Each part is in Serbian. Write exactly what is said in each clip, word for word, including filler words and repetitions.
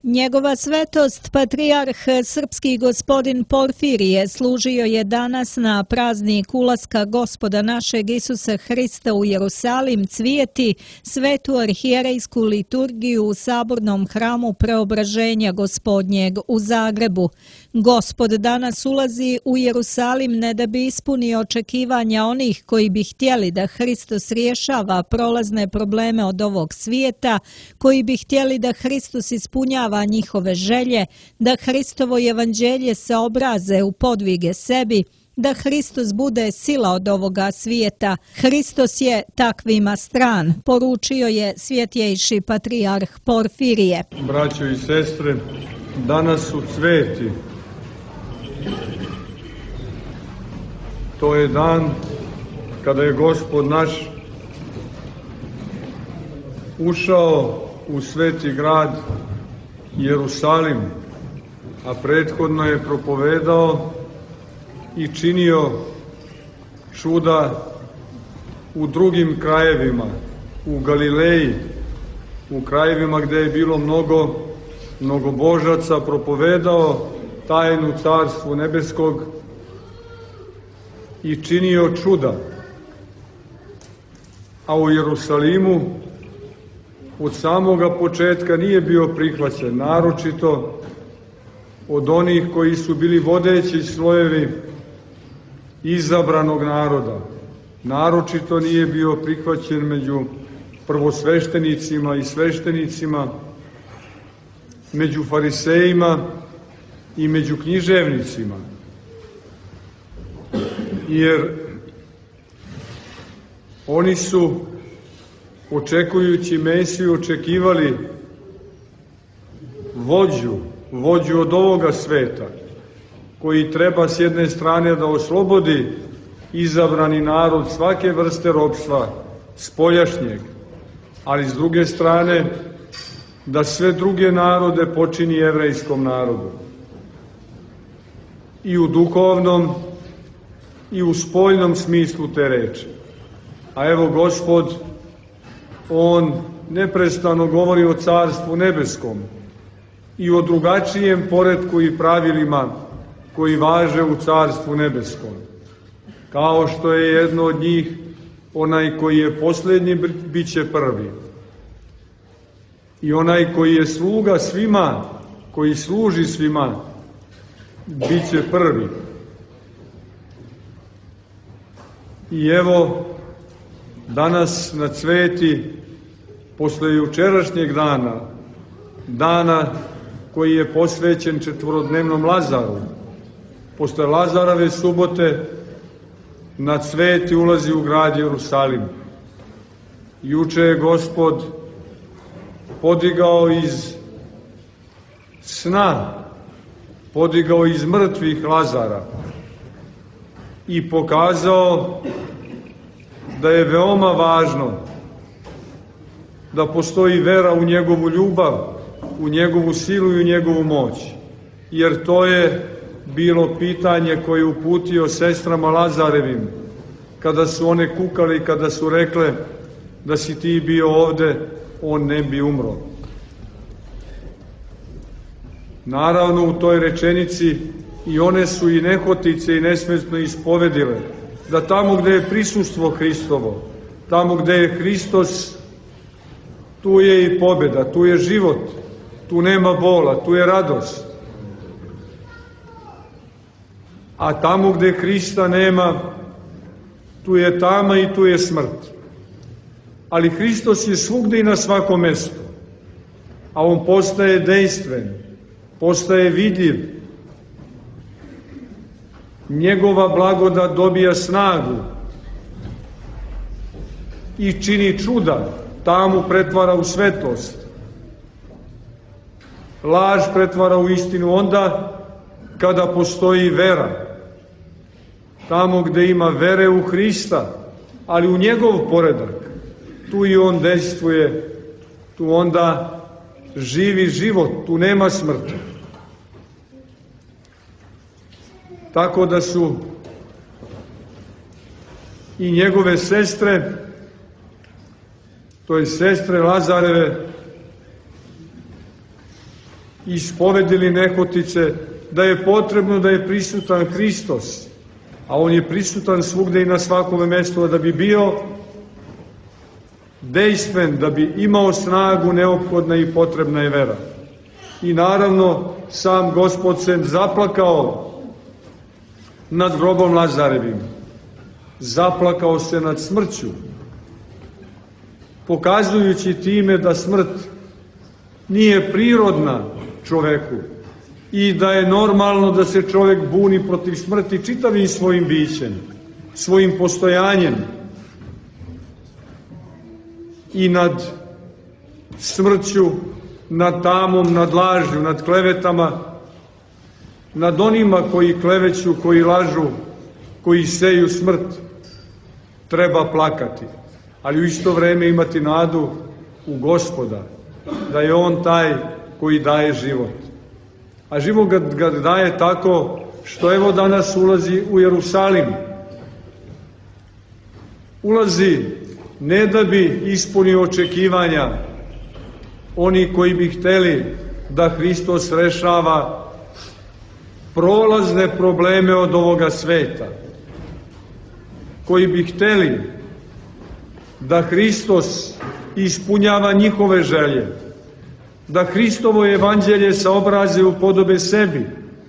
Njegova svetost, patrijarh srpski gospodin Porfirije, služio je danas na praznik ulaska Gospoda našeg Isusa Hrista u Jerusalim cvijeti svetu arhijerejsku liturgiju u sabornom hramu Preobraženja Gospodnjeg u Zagrebu. Gospod danas ulazi u Jerusalim ne da bi ispunio očekivanja onih koji bi htjeli da Hristos rješava prolazne probleme od ovog svijeta, koji bi htjeli da Hristos ispunjava njihove želje, da Hristovo evanđelje se obraze u podvige sebi, da Hristos bude sila od ovoga svijeta. Hristos je takvima stran, poručio je svjetjejši patrijarh Porfirije. Braćo i sestre, danas su cveti. To je dan kada je Gospod naš ušao u sveti grad Jerusalim, a prethodno je propovedao i činio čuda u drugim krajevima, u Galileji, u krajevima gdje je bilo mnogo mnogobožaca, propovedao tajnu Carstvu nebeskog i činio čuda. A u Jerusalimu od samoga početka nije bio prihvaćen, naročito od onih koji su bili vodeći slojevi izabranog naroda. Naročito nije bio prihvaćen među prvosveštenicima i sveštenicima, među farisejima i među književnicima. Jer oni su, očekujući Mesiju, očekivali vođu, vođu od ovoga sveta, koji treba s jedne strane da oslobodi izabrani narod svake vrste ropstva, spoljašnjeg, ali s druge strane da sve druge narode počini jevrejskom narodu. I u duhovnom i u spoljnom smislu te reči. A evo Gospod, on neprestano govori o Carstvu nebeskom i o drugačijem poretku i pravilima koji važe u Carstvu nebeskom. Kao što je jedno od njih, onaj koji je posljednji bit će prvi. I onaj koji je sluga svima, koji služi svima, bit će prvi. I evo, danas na cveti, posle jučerašnjeg dana, dana koji je posvećen četvorodnevnom Lazaru, posle Lazarove subote, na cveti ulazi u grad Jerusalim. Juče je Gospod podigao iz sna, podigao iz mrtvih Lazara i pokazao da je veoma važno da postoji vera u njegovu ljubav, u njegovu silu i u njegovu moć. Jer to je bilo pitanje koje je uputio sestrama Lazarevim, kada su one kukale i kada su rekle da si ti bio ovde, on ne bi umro. Naravno, u toj rečenici i one su i nehotice i nesmetno ispovedile da tamo gde je prisustvo Hristovo, tamo gde je Hristos, tu je i pobjeda, tu je život, tu nema bola, tu je radost. A tamo gde Hrista nema, tu je tama i tu je smrt. Ali Hristos je svugde i na svakom mjestu, a on postaje dejstven, postaje vidljiv. Njegova blagodat dobija snagu i čini čuda, tamu pretvara u svetost. Laž pretvara u istinu onda kada postoji vera. Tamo gde ima vere u Hrista, ali u njegov poredak, tu i on dejstvuje, tu onda živi život, tu nema smrti. Tako da su i njegove sestre, to je sestre Lazareve, ispovedili nehotice da je potrebno da je prisutan Hristos, a on je prisutan svugde i na svakome mestu, da bi bio dejstven, da bi imao snagu, neophodna i potrebna je vera. I naravno, sam Gospod se zaplakao nad grobom Lazarevim, zaplakao se nad smrću, pokazujući time da smrt nije prirodna čoveku i da je normalno da se čovek buni protiv smrti čitavim svojim bićem, svojim postojanjem, i nad smrću, nad tamom, nad lažnju, nad klevetama, nad onima koji kleveću, koji lažu, koji seju smrt, treba plakati, ali u isto vreme imati nadu u Gospoda, da je On taj koji daje život. A život ga, ga daje tako što evo danas ulazi u Jerusalim. Ulazi ne da bi ispunio očekivanja oni koji bi hteli da Hristos rešava prolazne probleme od ovoga sveta, koji bi hteli da Hristos ispunjava njihove želje, da Hristovo evanđelje saobraze u podobe sebi,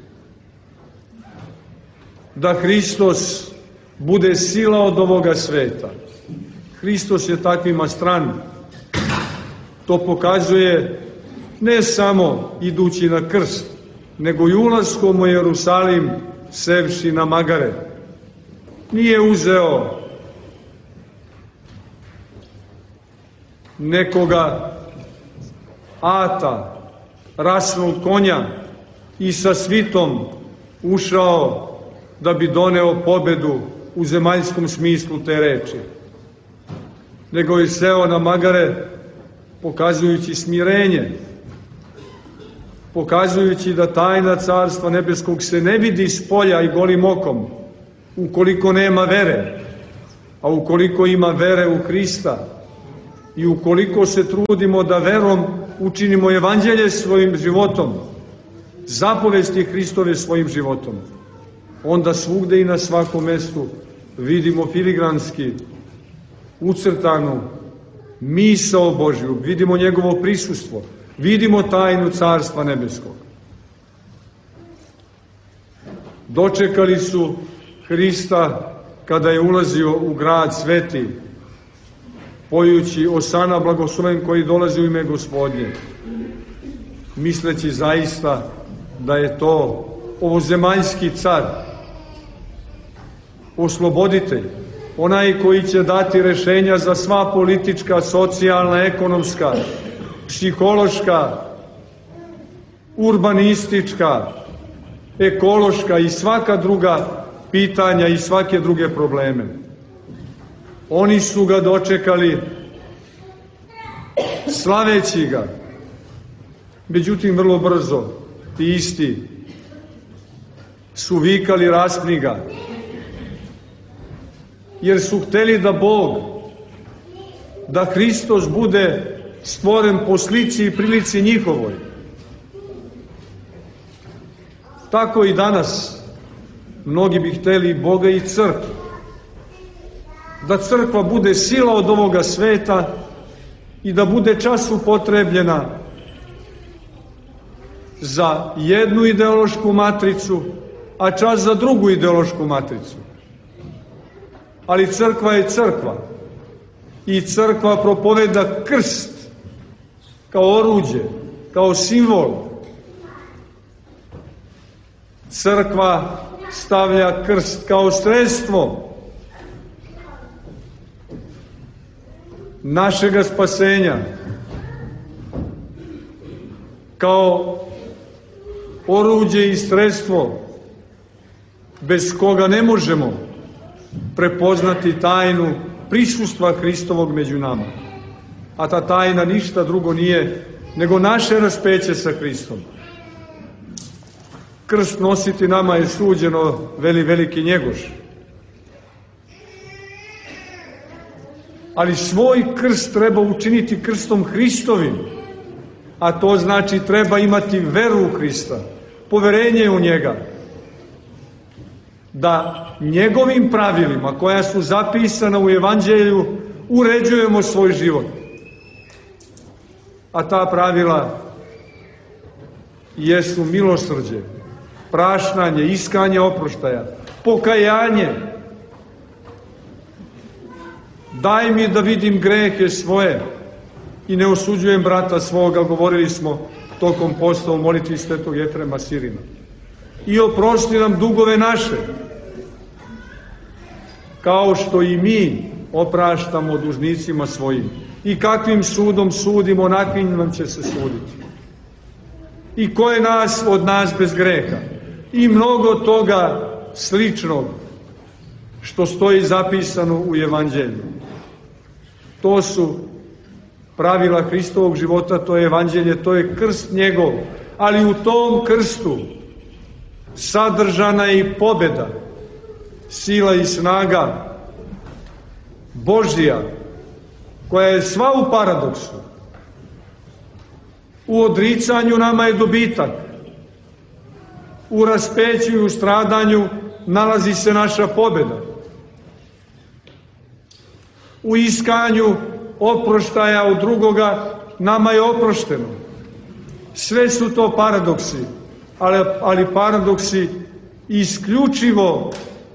da Hristos bude sila od ovoga sveta. Hristos je takvima stran. To pokazuje ne samo idući na krst, nego i ulaskom u Jerusalim sevši na magare. Nije uzeo nekoga ata, rasnog konja i sa svitom ušao da bi doneo pobedu u zemaljskom smislu te reči, nego je seo na magare pokazujući smirenje, pokazujući da tajna Carstva nebeskog se ne vidi s polja i golim okom, ukoliko nema vere, a ukoliko ima vere u Hrista i ukoliko se trudimo da verom učinimo evanđelje svojim životom, zapovesti Hristove svojim životom, onda svugde i na svakom mestu vidimo filigranski ucrtanu misao Božju, vidimo njegovo prisustvo, vidimo tajnu Carstva nebeskog. Dočekali su Hrista kada je ulazio u grad sveti, pojući Osana blagosloven koji dolazi u ime Gospodnje, misleći zaista da je to ovozemaljski car, osloboditelj, onaj koji će dati rešenja za sva politička, socijalna, ekonomska, psihološka, urbanistička, ekološka i svaka druga pitanja i svake druge probleme. Oni su ga dočekali slaveći ga. Međutim, vrlo brzo ti isti su vikali raspni ga, jer su hteli da Bog, da Hristos bude stvoren po slici i prilici njihovoj. Tako i danas mnogi bi hteli Boga i crkvu, da crkva bude sila od ovoga sveta i da bude čas upotrebljena za jednu ideološku matricu, a čas za drugu ideološku matricu. Ali crkva je crkva i crkva propoveda krst kao oruđe, kao simbol. Crkva stavlja krst kao sredstvo našega spasenja, kao oruđe i sredstvo bez koga ne možemo prepoznati tajnu prisustva Hristovog među nama. A ta tajna ništa drugo nije nego naše raspeće sa Hristom. Krst nositi nama je suđeno, veli veliki Njegoš. Ali svoj krst treba učiniti krstom Hristovim, a to znači treba imati veru u Hrista, poverenje u njega, da njegovim pravilima koja su zapisana u Evanđelju uređujemo svoj život. A ta pravila jesu milosrđe, prašnanje, iskanje oproštaja, pokajanje. Daj mi da vidim grehe svoje i ne osuđujem brata svoga, govorili smo tokom posta u molitvi svetog Jefrema Sirina. I oprosti nam dugove naše, kao što i mi opraštamo dužnicima svojim. I kakvim sudom sudimo, onakvim nam će se suditi. I ko je nas od nas bez greha? I mnogo toga sličnog što stoji zapisano u Evanđelju. To su pravila Hristovog života, to je Evanđelje, to je krst njegov. Ali u tom krstu sadržana je i pobeda, sila i snaga Božja, koja je sva u paradoksu. U odricanju nama je dobitak. U raspeću i u stradanju nalazi se naša pobeda. U iskanju oproštaja od drugoga nama je oprošteno. Sve su to paradoksi, ali, ali paradoksi isključivo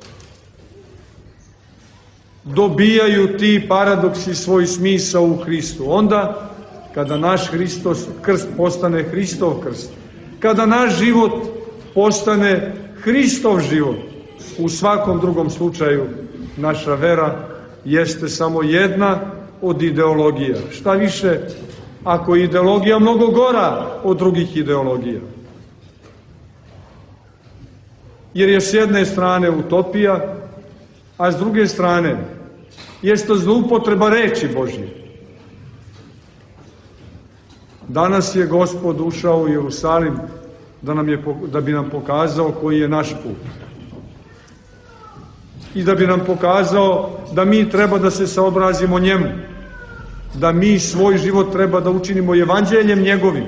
dobijaju ti paradoksi svoj smisao u Hristu. Onda kada naš Hristos krst postane Hristov krst, kada naš život postane Hristov život, u svakom drugom slučaju naša vera jeste samo jedna od ideologija. Šta više, ako je ideologija mnogo gora od drugih ideologija. Jer je s jedne strane utopija, a s druge strane jeste zloupotreba reči Božje. Danas je Gospod ušao u Jerusalim da, nam je, da bi nam pokazao koji je naš put. I da bi nam pokazao da mi treba da se saobrazimo njemu. Da mi svoj život treba da učinimo evanđeljem njegovim.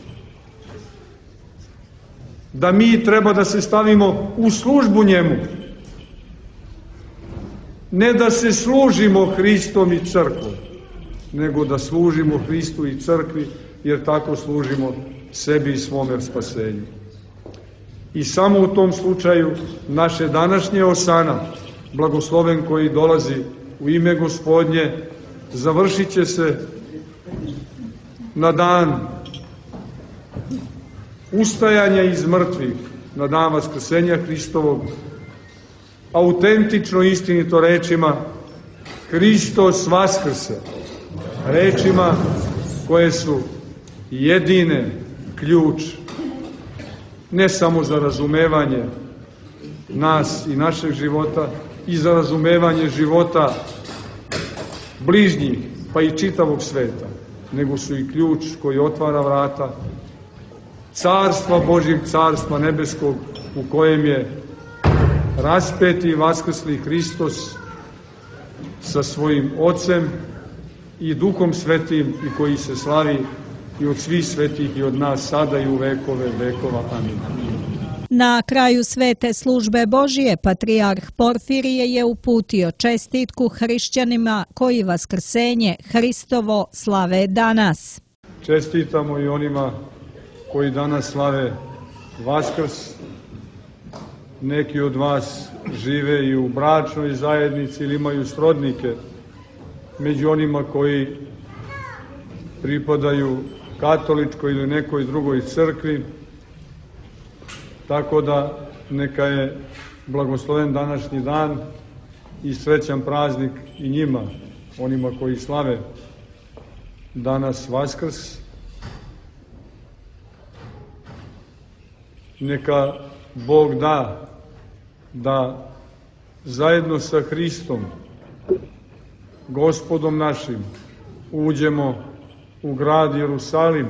Da mi treba da se stavimo u službu njemu. Ne da se služimo Hristom i crkvom, nego da služimo Hristu i crkvi, jer tako služimo sebi i svome spasenju. I samo u tom slučaju naše današnje osana, blagosloven koji dolazi u ime Gospodnje, završit će se na dan ustajanja iz mrtvih, na dan vaskrsenja Hristovog, autentično istinito rečima Hristos vaskrse, rečima koje su jedine ključ ne samo za razumevanje nas i našeg života, i za razumevanje života bližnjih, pa i čitavog sveta, nego su i ključ koji otvara vrata carstva Božjeg, carstva nebeskog, u kojem je raspeti i vaskrsli Hristos sa svojim Ocem i Duhom Svetim, i koji se slavi i od svih svetih i od nas sada i u vekove vekova. Amin. Na kraju svete službe Božije patrijarh Porfirije je uputio čestitku hrišćanima koji vaskrsenje Hristovo slave danas. Čestitamo i onima koji danas slave Vaskrs. Neki od vas žive i u bračnoj zajednici ili imaju srodnike među onima koji pripadaju katoličkoj ili nekoj drugoj crkvi. Tako da neka je blagosloven današnji dan i srećan praznik i njima, onima koji slave danas Vaskrs. Neka Bog da da zajedno sa Hristom, Gospodom našim, uđemo u grad Jerusalim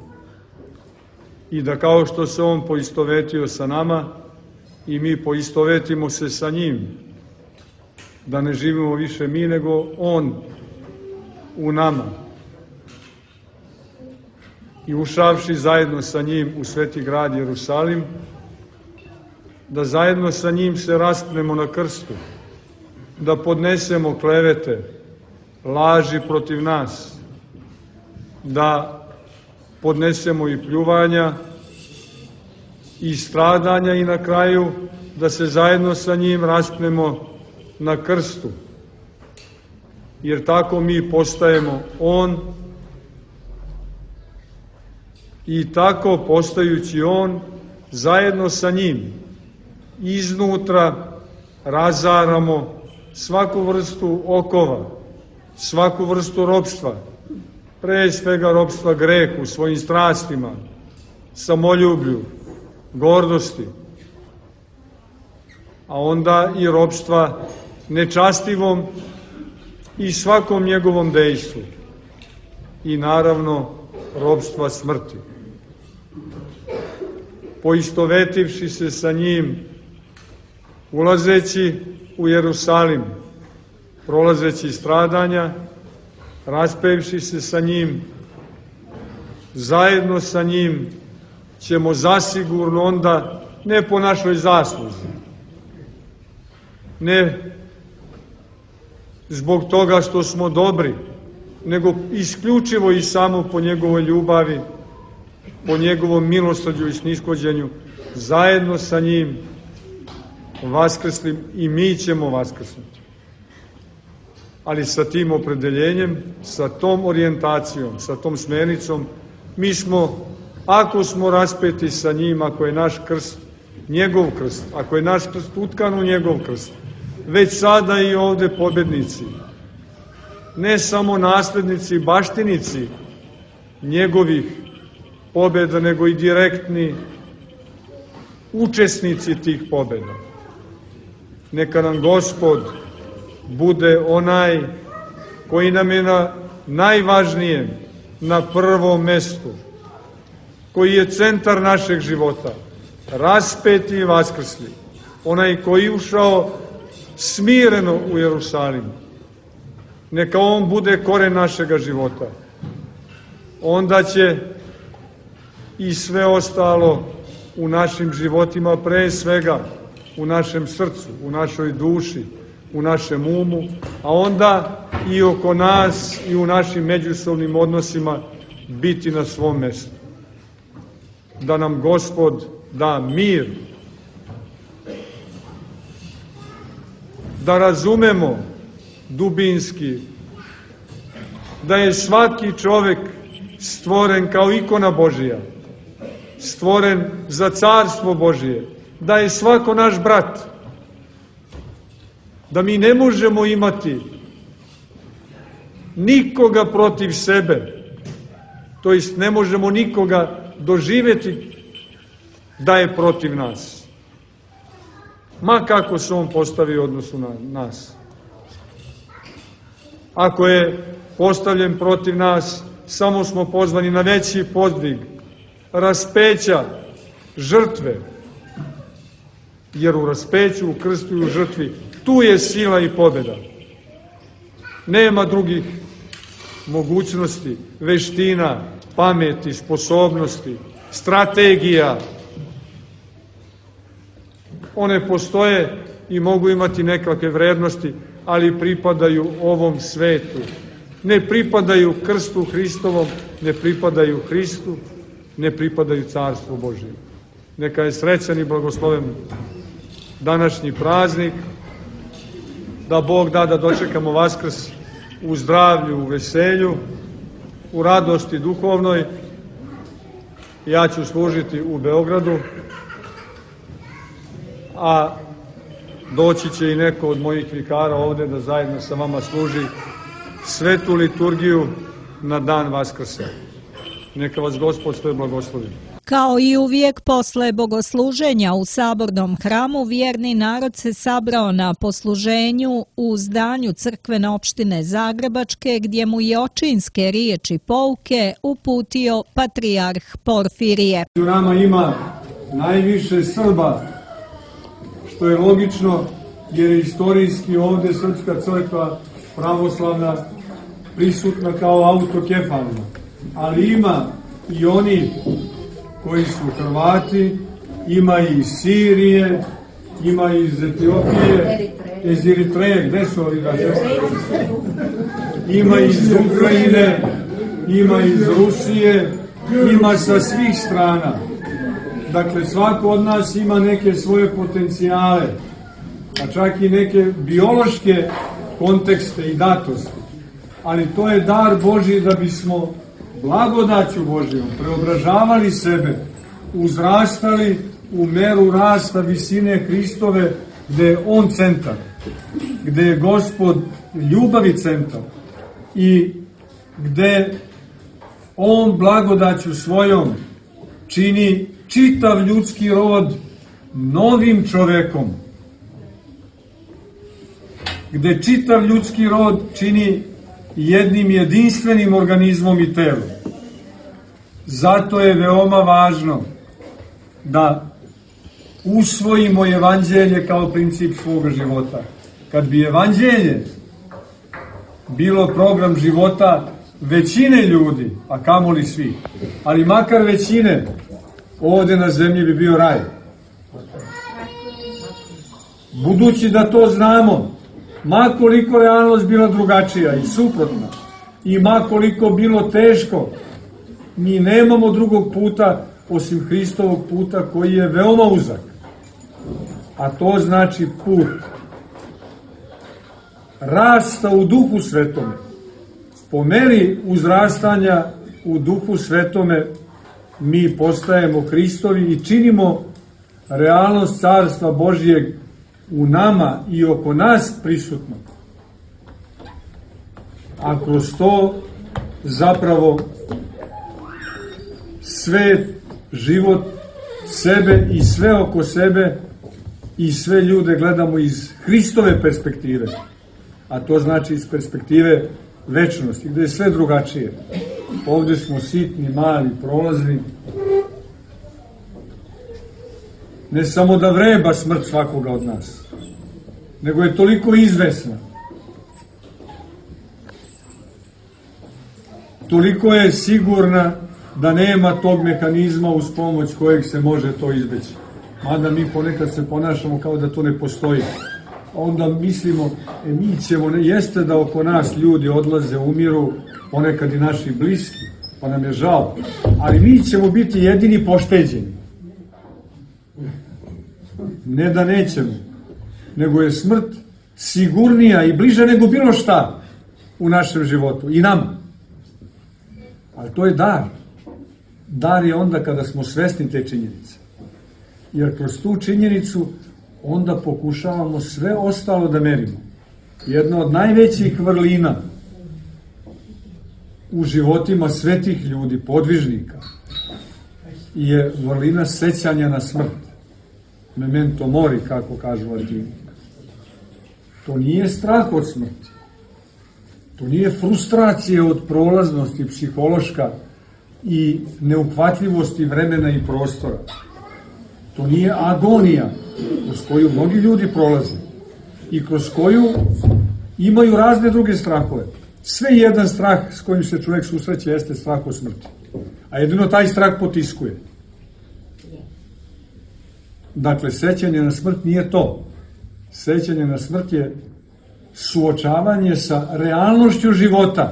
i da kao što se On poistovetio sa nama, i mi poistovetimo se sa njim, da ne živimo više mi, nego On u nama. i ušavši zajedno sa njim u sveti grad Jerusalim, da zajedno sa njim se raspnemo na krstu, da podnesemo klevete, laži protiv nas, da podnesemo i pljuvanja i stradanja i na kraju da se zajedno sa njim raspnemo na krstu. Jer tako mi postajemo on i tako postajući on, zajedno sa njim, iznutra razaramo svaku vrstu okova, svaku vrstu ropstva, pre svega ropstva grehu, svojim strastima, samoljublju, gordosti, a onda i ropstva nečastivom i svakom njegovom dejstvu i naravno ropstva smrti. Poistovetivši se sa njim, ulazeći u Jerusalim, prolazeći stradanja, raspevši se sa njim, zajedno sa njim ćemo zasigurno onda, ne po našoj zasluzi, ne zbog toga što smo dobri, nego isključivo i samo po njegovoj ljubavi, po njegovom milosrđu i snishođenju, zajedno sa njim vaskrslim i mi ćemo vaskrsnuti. Ali sa tim opredeljenjem, sa tom orijentacijom, sa tom smernicom, mi smo, ako smo raspeti sa njim, ako je naš krst njegov krst, ako je naš krst utkan u njegov krst, već sada i ovde pobednici, ne samo naslednici, baštinici njegovih pobeda, nego i direktni učesnici tih pobeda. Neka nam Gospod bude onaj koji nam je na najvažnijem, na prvom mestu, koji je centar našeg života, raspeti i vaskrsli, onaj koji ušao smireno u Jerusalim. Neka on bude koren našega života. Onda će i sve ostalo u našim životima, pre svega u našem srcu, u našoj duši, u našem umu, a onda i oko nas i u našim međusobnim odnosima biti na svom mestu. Da nam Gospod da mir, da razumemo dubinski da je svaki čovek stvoren kao ikona Božija, stvoren za carstvo Božije, da je svako naš brat, da mi ne možemo imati nikoga protiv sebe, to jest ne možemo nikoga doživeti da je protiv nas, ma kako se on postavi u odnosu na nas. Ako je postavljen protiv nas, samo smo pozvani na veći podvig, raspeća, žrtve, jer u raspeću, u krstu i u žrtvi, tu je sila i pobeda. Nema drugih mogućnosti, veština, pameti, sposobnosti, strategija. One postoje i mogu imati nekakve vrednosti, ali pripadaju ovom svetu. Ne pripadaju krstu Hristovom, ne pripadaju Hristu, ne pripadaju carstvu Božije. Neka je srećan i blagosloven današnji praznik, da Bog da da dočekamo Vaskrs u zdravlju, u veselju, u radosti duhovnoj. Ja ću služiti u Beogradu, a doći će i neko od mojih vikara ovde da zajedno sa vama služi svetu liturgiju na dan Vaskrsa. Neka vas Gospod sve blagoslovi. Kao i uvijek posle bogosluženja u Sabornom hramu, vjerni narod se sabrao na posluženju u zdanju crkvene opštine Zagrebačke, gdje mu je očinske riječi pouke uputio patrijarh Porfirije. U nama ima najviše Srba, što je logično, jer je istorijski ovde Srpska crkva pravoslavna prisutna kao autokefalna. Ali ima i oni koji su Hrvati, ima i iz Sirije, ima i iz Etiopije, iz Eritreje, gde su ovi da ima iz Ukrajine, ima iz Rusije, ima sa svih strana. Dakle, svako od nas ima neke svoje potencijale, a čak i neke biološke kontekste i datosti. Ali to je dar Božji da bismo blagodaću Božjom preobražavali sebe, uzrastali u meru rasta visine Hristove, gde je On centar, gde je Gospod ljubavi centar i gde On blagodaću svojom čini čitav ljudski rod novim čovekom, gde čitav ljudski rod čini jednim jedinstvenim organizmom i telom. Zato je veoma važno da usvojimo evanđelje kao princip svoga života. Kad bi evanđelje bilo program života većine ljudi, a kamoli svi, ali makar većine, ovde na zemlji bi bio raj. Budući da to znamo, ma koliko realnost bila drugačija i suprotna, i ma koliko bilo teško, mi nemamo drugog puta osim Hristovog puta koji je veoma uzak. A to znači put rasta u Duhu Svetome. Po meri uzrastanja u Duhu Svetome mi postajemo Hristovi i činimo realnost Carstva Božijeg u nama i oko nas prisutno. A kroz to zapravo svet, život, sebe i sve oko sebe i sve ljude gledamo iz Hristove perspektive. A to znači iz perspektive večnosti, gde je sve drugačije. Ovde smo sitni, mali, prolazni. Ne samo da vreba smrt svakoga od nas, nego je toliko izvesna. Toliko je sigurna da nema tog mehanizma uz pomoć kojeg se može to izbeći. Mada mi ponekad se ponašamo kao da to ne postoji. Onda mislimo, e, mi ćemo, ne, jeste da oko nas ljudi odlaze, umiru, ponekad i naši bliski, pa nam je žao, ali mi ćemo biti jedini pošteđeni. Ne da nećemo, nego je smrt sigurnija i bliža nego bilo šta u našem životu i nama. Ali to je dar. Dar je onda kada smo svesni te činjenice. Jer kroz tu činjenicu onda pokušavamo sve ostalo da merimo. Jedna od najvećih vrlina u životima svetih ljudi, podvižnika, je vrlina sećanja na smrt. Memento mori, kako kažu Latini. To nije strah od smrti. To nije frustracija od prolaznosti psihološka i neuhvatljivosti vremena i prostora. To nije agonija kroz koju mnogi ljudi prolaze i kroz koju imaju razne druge strahove. Sve jedan strah s kojim se čovjek susreće jeste strah od smrti. A jedino taj strah potiskuje. Dakle, sećanje na smrt nije to. Sećanje na smrt je suočavanje sa realnošću života.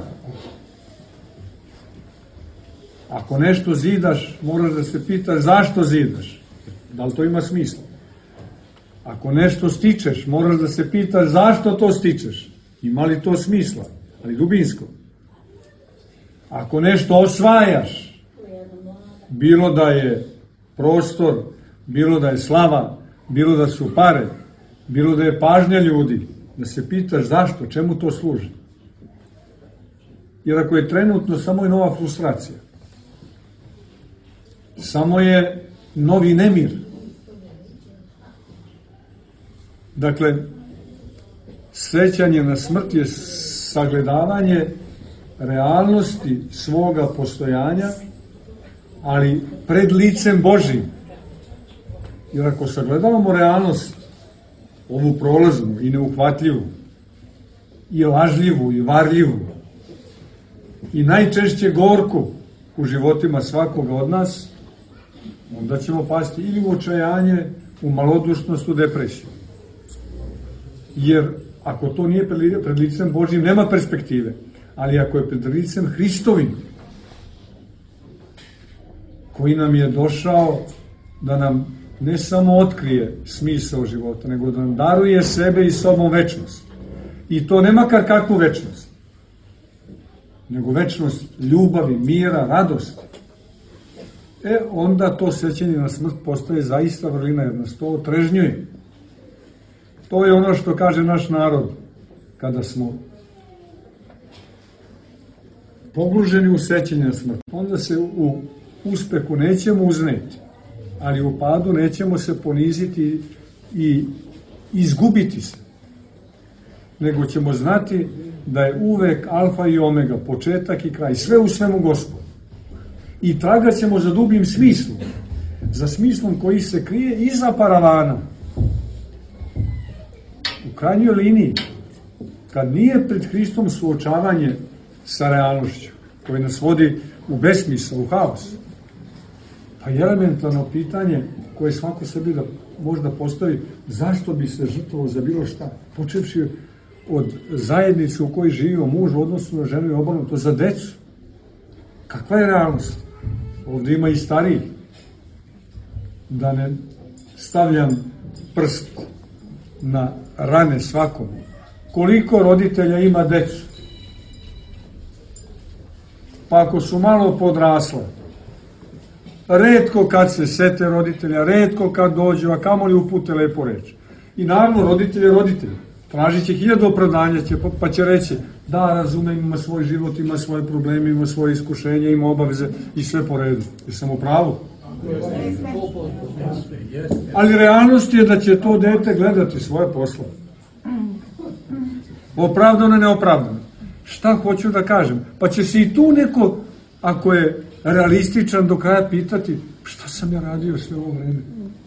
Ako nešto zidaš, moraš da se pitaš zašto zidaš. Da li to ima smisla? Ako nešto stičeš, moraš da se pitaš zašto to stičeš. Ima li to smisla? Ali dubinsko. Ako nešto osvajaš, bilo da je prostor, bilo da je slava, bilo da su pare, bilo da je pažnja ljudi, da se pitaš zašto, čemu to služi. Jer ako je trenutno, samo je nova frustracija. Samo je novi nemir. Dakle, sećanje na smrt je sagledavanje realnosti svoga postojanja, ali pred licem Božijim. Jer ako sagledavamo realnost, ovu prolaznu i neuhvatljivu, i lažljivu, i varljivu, i najčešće gorku, u životima svakoga od nas, onda ćemo pasti ili u očajanje, u malodušnost, u depresiju. Jer ako to nije pred licem Božjim, nema perspektive. Ali ako je pred licem Hristovim, koji nam je došao da nam ne samo otkrije smisao života, nego da nam daruje sebe i sobom večnost. I to ne makar kakvu večnost, nego večnost ljubavi, mira, radosti. E, onda to sećanje na smrt postaje zaista vrlina, jer nas to otrežnjuje. To je ono što kaže naš narod, kada smo pogruženi u sećanje na smrt. Onda se u uspehu nećemo uzneti, ali u padu nećemo se poniziti i izgubiti se, nego ćemo znati da je uvek alfa i omega, početak i kraj, sve u svemu Gospod. I tragat ćemo za dubljim smislom, za smislom koji se krije iza paravana. U krajnjoj liniji, kad nije pred Hristom suočavanje sa realnošću, koji nas vodi u besmisao, u haos, pa je elementarno pitanje koje svako sebi da možda postavi, zašto bi se žrtvovao za bilo šta, počevši od zajednice u kojoj živio muž u odnosu na ženu i obrnuto, za decu. Kakva je realnost? Ovdje ima i stariji. Da ne stavljam prst na rane svakom. Koliko roditelja ima decu? Pa ako su malo podrasle, retko kad se sete roditelja, retko kad dođu, a kamoli upute lepo reč. I naravno, roditelj je roditelj. Tražit će hiljadu opravdanja, pa će reći, da, razumem, ima svoj život, ima svoje probleme, ima svoje iskušenje, ima obaveze i sve po redu. Jer sam u pravu. Ali realnost je da će to dete gledati svoje poslove. Opravdano, neopravdano. Šta hoću da kažem? Pa će se i tu neko, ako je realističan, do kraja pitati, šta sam ja radio sve ovo vreme?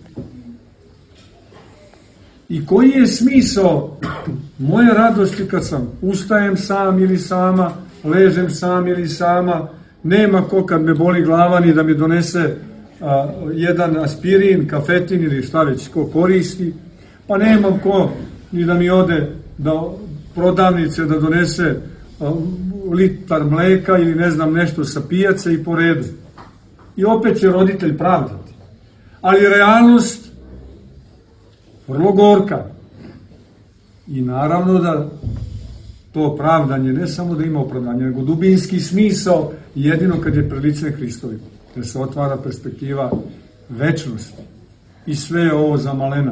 I koji je smisao moje radosti kad sam ustajem sam ili sama, ležem sam ili sama, nema ko kad me boli glava ni da mi donese a, jedan aspirin, kafetin ili šta već ko koristi, pa nemam ko ni da mi ode do prodavnice da donese a, litar mleka ili ne znam nešto sa pijace i po redu. I opet će roditelj pravdati. Ali realnost vrlo gorka. I naravno da to pravdanje ne samo da ima opravdanje, nego dubinski smisao jedino kad je pred licem Hristovim, jer se otvara perspektiva večnosti. I sve je ovo zamalena.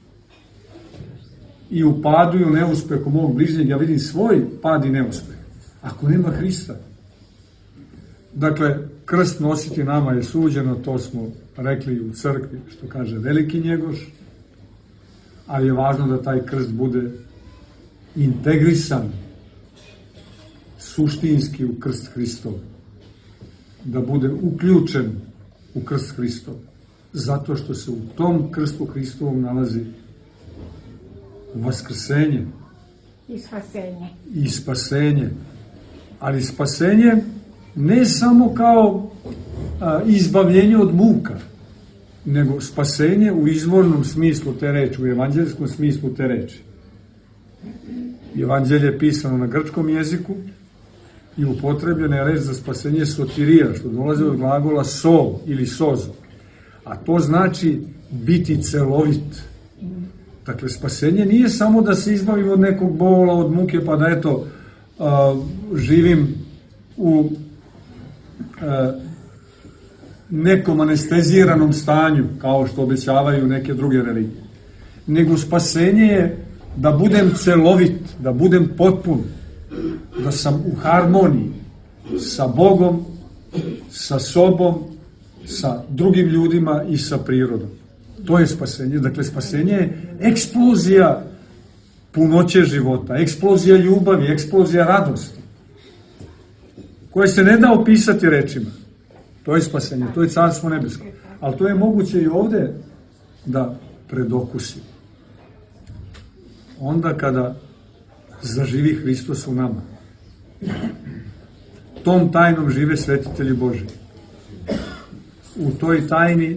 I u padu i u neuspehu mog bližnjeg ja vidim svoj pad i neuspeh. Ako nema Hrista. Dakle, krst nositi nama je suđeno, to smo rekli u crkvi, što kaže veliki Njegoš, ali je važno da taj krst bude integrisan suštinski u krst Hristov, da bude uključen u krst Hristov, zato što se u tom krstu Hristovom nalazi vaskrsenje i spasenje. I spasenje. Ali spasenje ne samo kao a, izbavljenje od muka, nego spasenje u izvornom smislu te reči, u evanđelskom smislu te reči. Evanđelje je pisano na grčkom jeziku i upotrebljena je reč za spasenje sotirija, što dolazi od glagola so ili sozo. A to znači biti celovit. Dakle, spasenje nije samo da se izbavim od nekog bola, od muke, pa da eto, a, živim u a, nekom anesteziranom stanju, kao što obećavaju neke druge religije. Nego spasenje je da budem celovit, da budem potpun, da sam u harmoniji sa Bogom, sa sobom, sa drugim ljudima i sa prirodom. To je spasenje. Dakle, spasenje je eksplozija punoće života, eksplozija ljubavi, eksplozija radosti, koje se ne da opisati rečima. To je spasenje, to je carstvo nebesko. Ali to je moguće i ovde da predokusi. Onda kada zaživi Hristos u nama. Tom tajnom žive svetitelji Božji. u toj tajni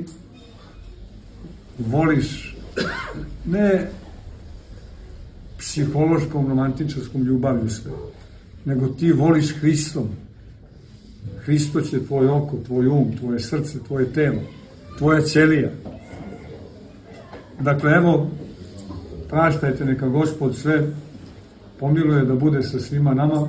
voliš ne psihološkom, romantičarskom ljubavlju sve, nego ti voliš Hristom. Hristo će tvoj oko, tvoj um, tvoje srce, tvoje telo, tvoja ćelija. Dakle, evo, praštajte, neka Gospod sve pomiluje da bude sa svima nama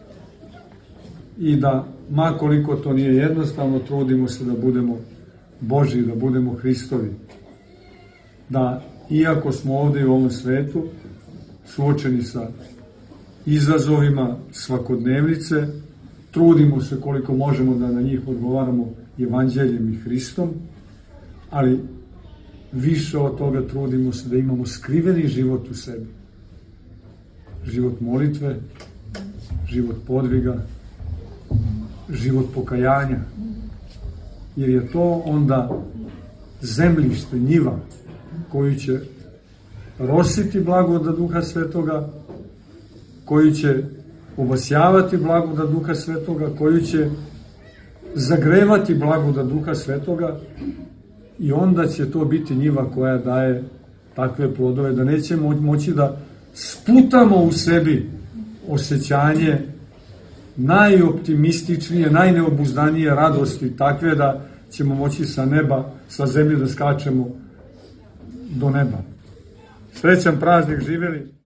i da, ma koliko to nije jednostavno, trudimo se da budemo Božji, da budemo Hristovi. Da, iako smo ovde u ovom svetu, suočeni sa izazovima svakodnevnice, trudimo se koliko možemo da na njih odgovaramo Evanđeljem i Hristom, ali više od toga trudimo se da imamo skriveni život u sebi. Život molitve, život podviga, život pokajanja. Jer je to onda zemljište, njiva, koju će rositi blagodat Duha Svetoga, koju će obasjavati blagodat Duha Svetoga, koju će zagrevati blagodat Duha Svetoga i onda će to biti njiva koja daje takve plodove da nećemo moći da sputamo u sebi osjećanje najoptimističnije, najneobuzdanije radosti, takve da ćemo moći sa neba, sa zemlje da skačemo do neba. Srećan praznik, živeli!